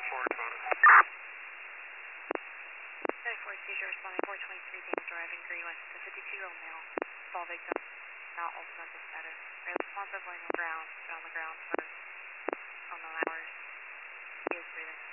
4 seizure responding 423 Daniel driving green west to 52-year-old male. Fall victim, not also mental status. Very responsive laying on the ground, been on the ground for unknown hours. He is breathing.